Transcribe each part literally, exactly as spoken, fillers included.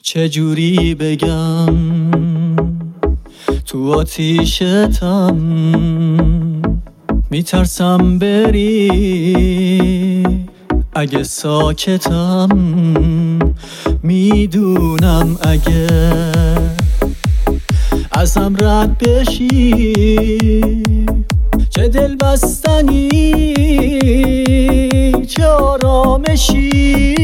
چجوری بگم تو آتیشتم، میترسم بری اگه ساکتم، میدونم اگه ازم رد بشی چه دل بستنی چه آرامشی.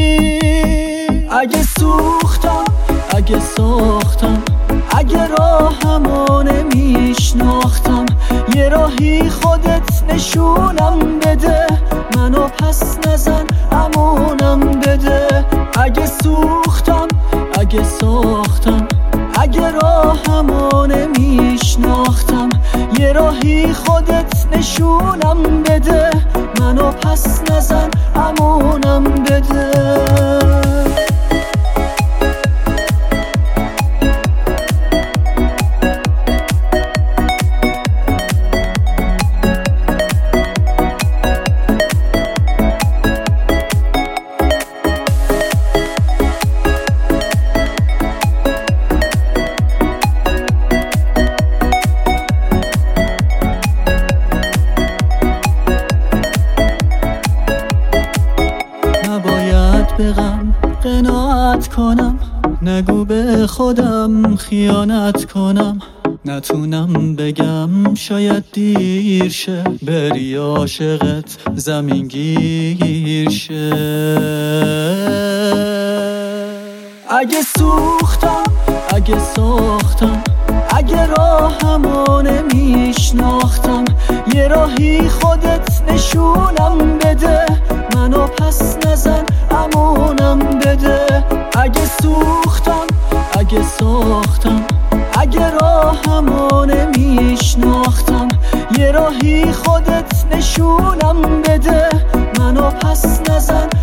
اگه سوختم اگه ساختم اگه راهمو نمیشناختم، یه راهی خودت نشونم بده، منو پس نزن امونم بده. اگه سوختم اگه ساختم اگه راهمو نمیشناختم، یه راهی خودت نشونم بده، منو پس نزن امونم بده. به غم قناعت کنم، نگو به خودم خیانت کنم، نتونم بگم شاید دیر شه، بری عاشقت زمین گیر شه. اگه سوختم اگه ساختم اگه راهمو نمیشناختم، یه راهی خودت نشونم بده، منو پس نزن امونم بده. اگه سوختم اگه ساختم اگه راهمو نمیشناختم، یه راهی خودت نشونم بده، منو پس نزن